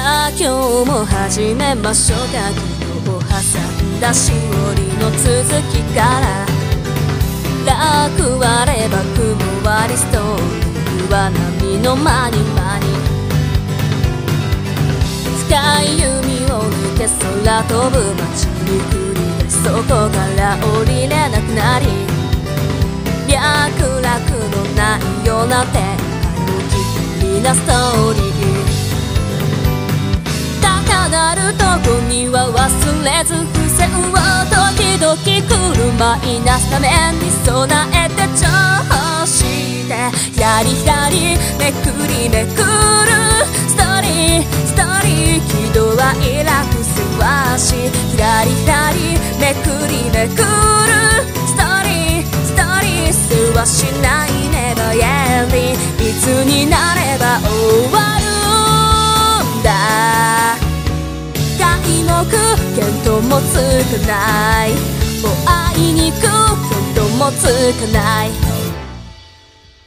あ今日も始めましょうか。昨日を挟んだしおりの続きから楽あれば雲ありストーリーは波の間に間に深い海を抜け空飛ぶ街に繰り出しそこから降りれなくなり脈絡のないような展開のきっりなストーリー高鳴るとこには忘れず付箋を時々来るマイナスな面に備えて調子でやりやりめくりめくるストーリーストーリー喜怒哀楽せわしひらりひらりめくりめくるストーリーストーリーせわしないネバーエンディングいつになれば終わるんだ皆目見当もつかないもう会いに行く見当もつかない